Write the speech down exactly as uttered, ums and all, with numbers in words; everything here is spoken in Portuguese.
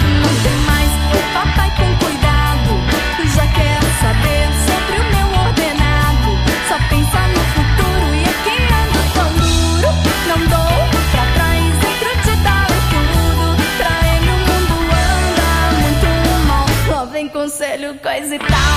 não tem mais. Papai com cuidado, já quer saber sobre o meu ordenado. Só pensa no futuro e é que ando tão duro. Não dou pra trás, entre o te dar e tudo. Pra ele o mundo anda muito mal. Lá vem conselho, coisa e tal.